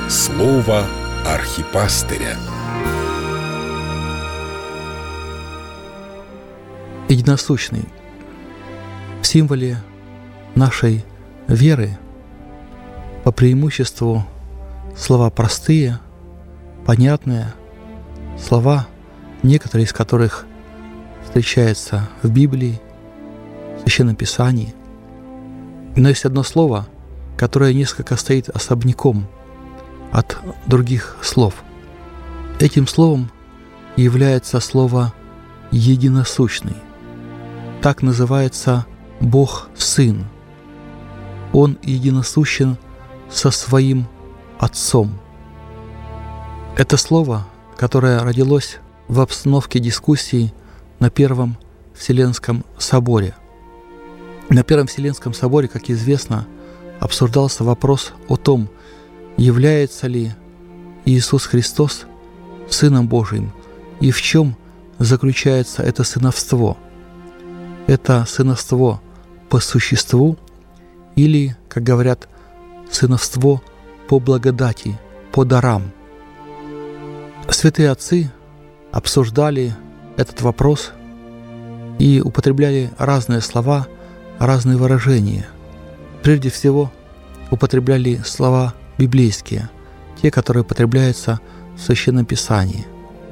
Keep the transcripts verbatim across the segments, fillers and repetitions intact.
Слово архипастыря. Единосущный. В символе нашей веры по преимуществу слова простые, понятные, слова, некоторые из которых встречаются в Библии, в Священном Писании. Но есть одно слово, которое несколько стоит особняком от других слов. Этим словом является слово «единосущный». Так называется Бог Сын. Он единосущен со Своим Отцом. Это слово, которое родилось в обстановке дискуссии на Первом Вселенском соборе. На Первом Вселенском соборе, как известно, обсуждался вопрос о том, является ли Иисус Христос Сыном Божиим и в чем заключается это сыновство. Это сыновство по существу или, как говорят, сыновство по благодати, по дарам. Святые отцы обсуждали этот вопрос и употребляли разные слова, разные выражения. Прежде всего, употребляли слова библейские, те, которые употребляются в Священном Писании.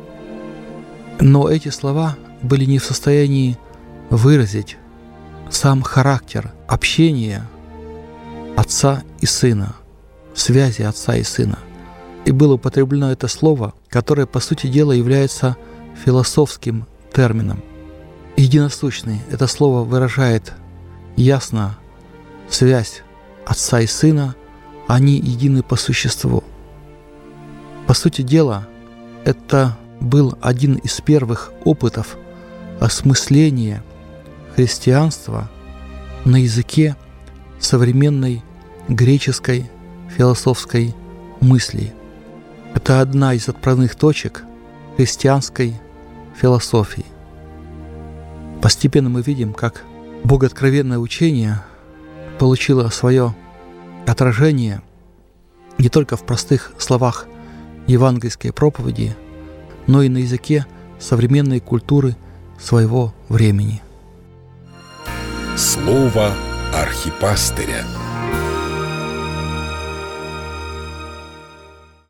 Но эти слова были не в состоянии выразить сам характер общения Отца и Сына, связи Отца и Сына. И было употреблено это слово, которое, по сути дела, является философским термином. Единосущный – это слово выражает ясно связь Отца и Сына, они едины по существу. По сути дела, это был один из первых опытов осмысления христианства на языке современной греческой философской мысли. Это одна из отправных точек христианской философии. Постепенно мы видим, как богооткровенное учение получило свое отражение не только в простых словах евангельской проповеди, но и на языке современной культуры своего времени. Слово архипастыря.